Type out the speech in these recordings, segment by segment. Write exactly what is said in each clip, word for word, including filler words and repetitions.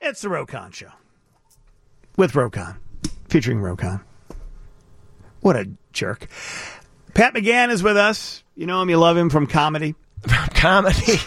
It's the Rokon Show. With Rokon. Featuring Rokon. What a jerk. Pat McGann is with us. You know him, you love him from comedy. Comedy.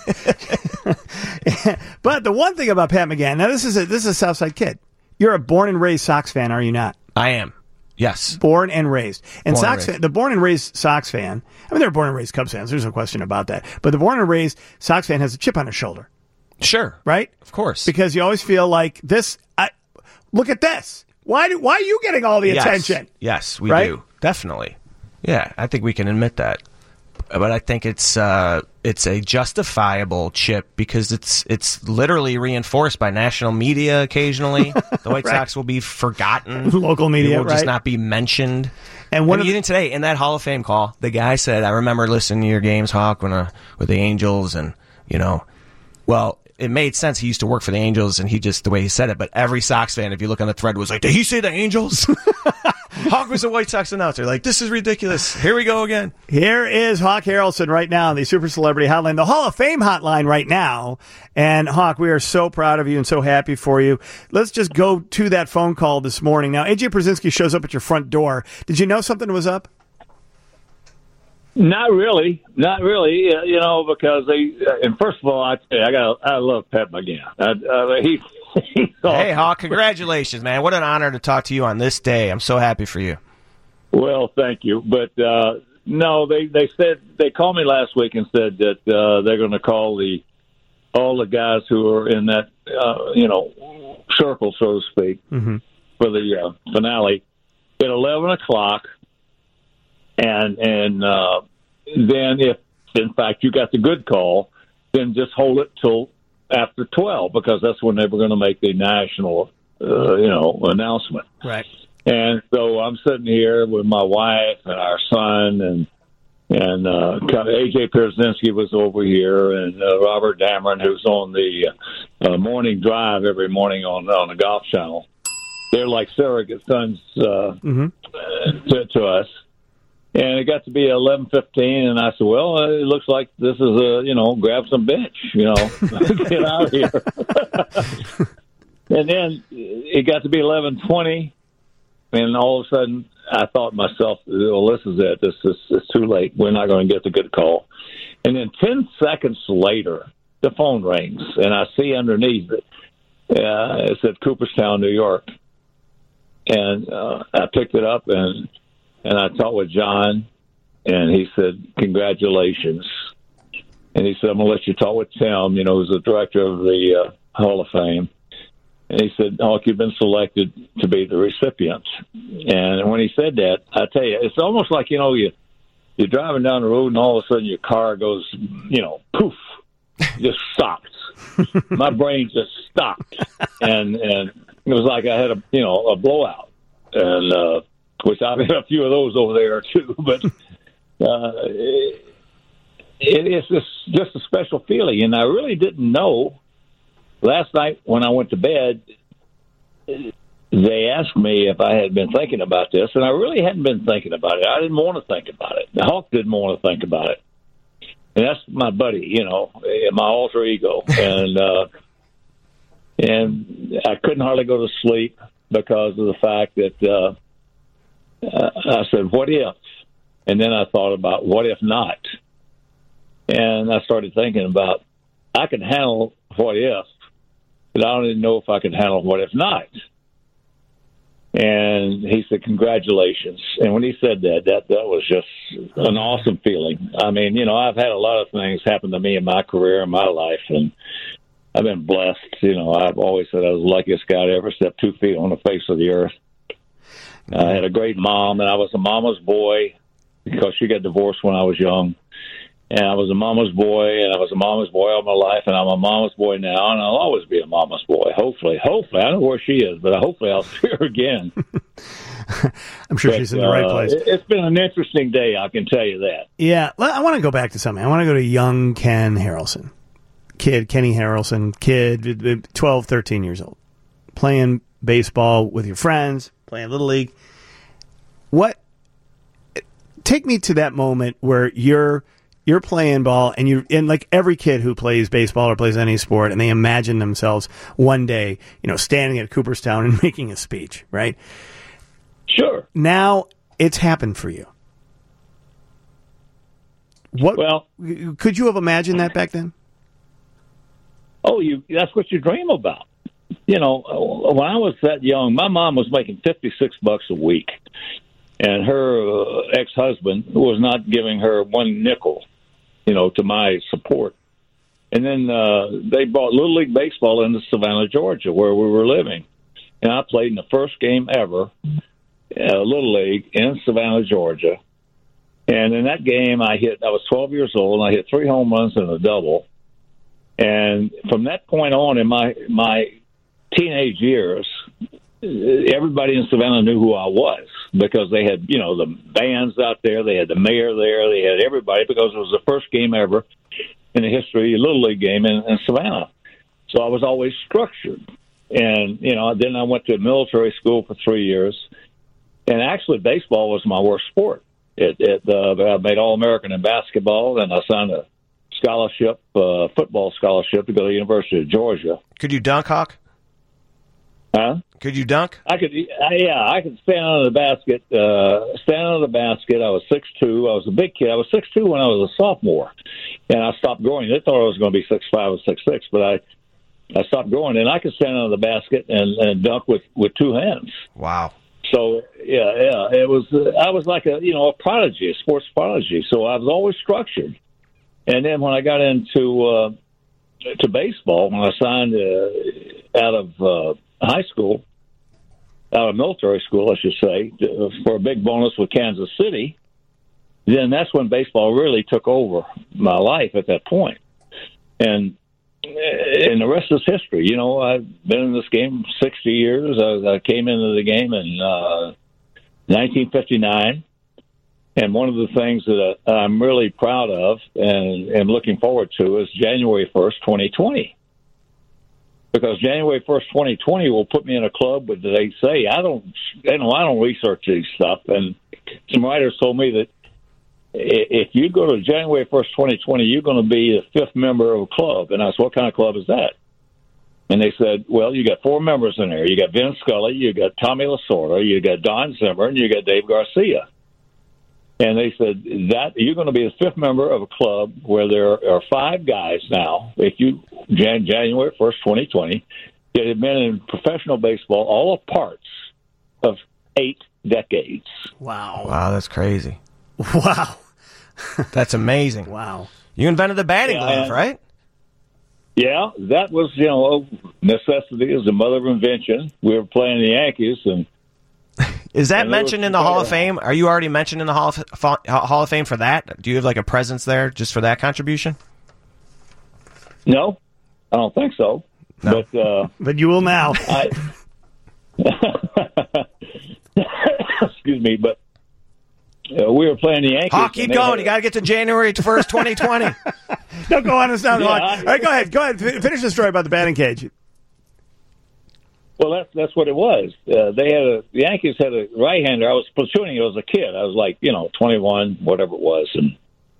But the one thing about Pat McGann, now this is a, this is a Southside kid. You're a born and raised Sox fan, are you not? I am. Yes. Born and raised. And born Sox and raised. fan, the born and raised Sox fan, I mean, they're born and raised Cubs fans. There's no question about that. But the born and raised Sox fan has a chip on his shoulder. Sure. Right? Of course. Because you always feel like this, I, look at this. Why do, why are you getting all the yes. attention? Yes, we right? do. Definitely. Yeah, I think we can admit that. But I think it's uh, it's a justifiable chip because it's it's literally reinforced by national media occasionally. The White right. Sox will be forgotten. Local media, it will right? just not be mentioned. And one I mean, of the- even today, in that Hall of Fame call, the guy said, I remember listening to your games, Hawk, when uh, with the Angels, and, you know, well, it made sense. He used to work for the Angels, and he just, the way he said it, but every Sox fan, if you look on the thread, was like, did he say the Angels? Hawk was a White Sox announcer. Like, this is ridiculous. Here we go again. Here is Hawk Harrelson right now, the Super Celebrity Hotline, the Hall of Fame hotline right now. And Hawk, we are so proud of you and so happy for you. Let's just go to that phone call this morning. Now, A J Pierzynski shows up at your front door. Did you know something was up? Not really, not really. Uh, you know, because they. Uh, and first of all, I tell you, I got. I love Pat McGann. I, uh, he. He's awesome. Hey, Hawk, congratulations, man! What an honor to talk to you on this day. I'm so happy for you. Well, thank you, but uh, no, they they said they called me last week and said that uh, they're going to call the all the guys who are in that uh, you know circle, so to speak, mm-hmm. for the uh, finale at eleven o'clock. And and uh, then if, in fact, you got the good call, then just hold it till after twelve, because that's when they were going to make the national, uh, you know, announcement. Right. And so I'm sitting here with my wife and our son, and and uh, A J Pierzynski was over here, and uh, Robert Dameron, who's on the uh, morning drive every morning on on the Golf Channel. They're like surrogate sons uh, mm-hmm. to, to us. And it got to be eleven fifteen, and I said, well, uh, it looks like this is a, you know, grab some bench, you know, get out of here. And then it got to be eleven twenty, and all of a sudden I thought to myself, well, this is it. This is it's too late. We're not going to get the good call. And then ten seconds later, the phone rings, and I see underneath it, uh, it said Cooperstown, New York. And uh, I picked it up, and And I talked with John, and he said, congratulations. And he said, I'm going to let you talk with Tim, you know, who's the director of the uh, Hall of Fame. And he said, Hawk, you've been selected to be the recipient. And when he said that, I tell you, it's almost like, you know, you, you're driving down the road, and all of a sudden your car goes, you know, poof, just stops. My brain just stopped. And, and it was like I had a, you know, a blowout. And, uh, which I've had a few of those over there too, but uh, it, it's just, just a special feeling. And I really didn't know. Last night when I went to bed, they asked me if I had been thinking about this, and I really hadn't been thinking about it. I didn't want to think about it. The Hawk didn't want to think about it. And that's my buddy, you know, my alter ego. And, uh, and I couldn't hardly go to sleep because of the fact that, uh, Uh, I said, what if? And then I thought about, what if not? And I started thinking about, I can handle what if, but I don't even know if I can handle what if not. And he said, congratulations. And when he said that, that, that was just an awesome feeling. I mean, you know, I've had a lot of things happen to me in my career, in my life, and I've been blessed. You know, I've always said I was the luckiest guy to ever step two feet on the face of the earth. I had a great mom, and I was a mama's boy because she got divorced when I was young. And I was a mama's boy, and I was a mama's boy all my life, and I'm a mama's boy now, and I'll always be a mama's boy, hopefully. Hopefully. I don't know where she is, but hopefully I'll see her again. I'm sure but, she's in the right uh, place. It's been an interesting day, I can tell you that. Yeah, I want to go back to something. I want to go to young Ken Harrelson. Kid, Kenny Harrelson, kid, twelve, thirteen years old, playing baseball with your friends, playing Little League. What? Take me to that moment where you're you're playing ball, and you and like every kid who plays baseball or plays any sport, and they imagine themselves one day, you know, standing at Cooperstown and making a speech, right? Sure. Now it's happened for you. What? Well, could you have imagined that back then? Oh, you that's what you dream about. You know, when I was that young, my mom was making fifty-six bucks a week, and her uh, ex-husband was not giving her one nickel, you know, to my support. And then uh, they brought Little League Baseball into Savannah, Georgia, where we were living. And I played in the first game ever, uh, Little League, in Savannah, Georgia. And in that game, I hit, I was twelve years old, and I hit three home runs and a double. And from that point on in my, my teenage years, everybody in Savannah knew who I was because they had, you know, the bands out there, they had the mayor there, they had everybody because it was the first game ever in the history, a Little League game in, in Savannah. So I was always structured. And, you know, then I went to military school for three years. And actually, baseball was my worst sport. It, it uh, I made All-American in basketball, and I signed a scholarship, uh, football scholarship to go to the University of Georgia. Could you dunk, Hawk? Huh? Could you dunk? I could, I, yeah, I could stand under the basket. Uh, stand under the basket. I was six two. I was a big kid. I was six two when I was a sophomore, and I stopped growing. They thought I was going to be six five or six six, but I, I stopped growing, and I could stand under the basket and, and dunk with, with two hands. Wow. So yeah, yeah, it was. Uh, I was like a you know a prodigy, a sports prodigy. So I was always structured. And then when I got into uh, to baseball, when I signed uh, out of uh, high school, out of military school, I should say, for a big bonus with Kansas City, then that's when baseball really took over my life at that point. And and the rest is history. You know, I've been in this game sixty years. I, I came into the game in uh, nineteen fifty-nine. And one of the things that I'm really proud of and am looking forward to is January first, twenty twenty. Because January first, twenty twenty will put me in a club where they say, I don't, you know, I don't research these stuff. And some writers told me that if you go to January first, twenty twenty, you're going to be the fifth member of a club. And I said, what kind of club is that? And they said, well, you got four members in there. You got Vin Scully, you got Tommy Lasorda, you got Don Zimmer, and you got Dave Garcia. And they said that you're going to be the fifth member of a club where there are five guys now. If you Jan, January first, twenty twenty, that have been in professional baseball all parts of eight decades. Wow! Wow, that's crazy. Wow, that's amazing. Wow! You invented the batting yeah, glove, right? Yeah, that was you know necessity is the mother of invention. We were playing the Yankees and. Is that mentioned in the Hall of Fame? Are you already mentioned in the Hall of, Hall of Fame for that? Do you have like a presence there just for that contribution? No, I don't think so. No. But uh, but you will now. I, excuse me, but uh, we were playing the Yankees. Hawk, keep going. You got to get to January first, twenty twenty. No, go on. It's not yeah, long. I, All right, go ahead. Go ahead. Finish the story about the batting cage. Well, that's that's what it was. Uh, they had a the Yankees had a right-hander. I was platooning as a kid. I was like, you know, twenty-one, whatever it was, and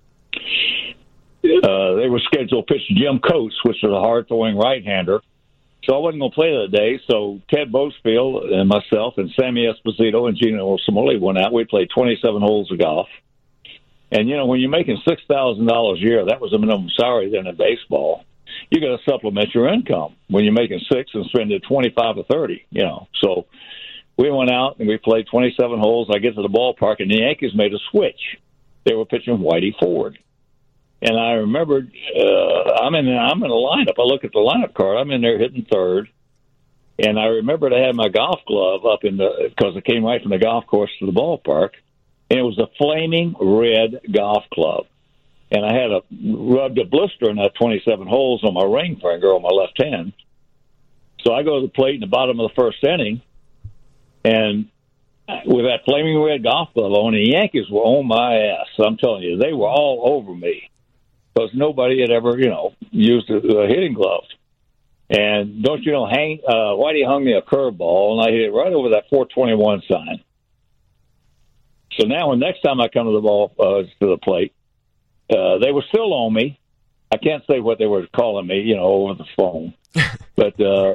uh, they were scheduled to pitch Jim Coates, which was a hard-throwing right-hander. So I wasn't going to play that day. So Ted Boasfield and myself and Sammy Esposito and Gino Simoli went out. We played twenty-seven holes of golf. And you know, when you're making six thousand dollars a year, that was a minimum salary then in baseball. You got to supplement your income when you're making six and spending twenty-five or thirty, you know. So we went out and we played twenty-seven holes. I get to the ballpark, and the Yankees made a switch. They were pitching Whitey Ford. And I remembered uh, I'm in I'm in the lineup. I look at the lineup card. I'm in there hitting third. And I remembered I had my golf glove up in the – because it came right from the golf course to the ballpark. And it was a flaming red golf club. And I had a rubbed a blister in that twenty-seven holes on my ring finger on my left hand. So I go to the plate in the bottom of the first inning, and with that flaming red golf glove on, the Yankees were on my ass. I'm telling you, they were all over me because nobody had ever, you know, used a, a hitting glove. And don't you know, hang, uh, Whitey hung me a curveball, and I hit it right over that four twenty-one sign. So now, the next time I come to the ball uh, to the plate, uh, they were still on me. I can't say what they were calling me, you know, over the phone. But uh,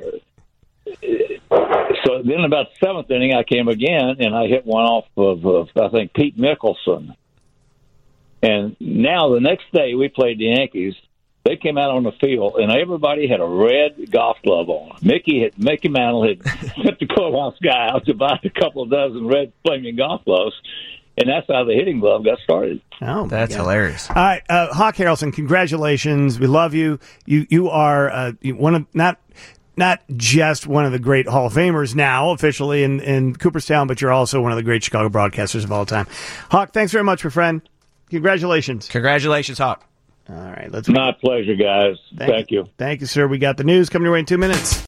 so then about the seventh inning, I came again, and I hit one off of, of I think, Pete Mickelson. And now the next day we played the Yankees. They came out on the field, and everybody had a red golf glove on. Mickey had, Mickey Mantle had sent the clubhouse guy out to buy a couple of dozen red flaming golf gloves, and that's how the hitting glove got started. Oh, that's God. hilarious. All right, uh, Hawk Harrelson, congratulations. We love you. You you are uh, one of not not just one of the great Hall of Famers now officially in, in Cooperstown, but you're also one of the great Chicago broadcasters of all time. Hawk, thanks very much, my friend. Congratulations. Congratulations, Hawk. All right, let's. My pleasure, guys. Thank, Thank you. Thank you, sir. We got the news coming your way in two minutes.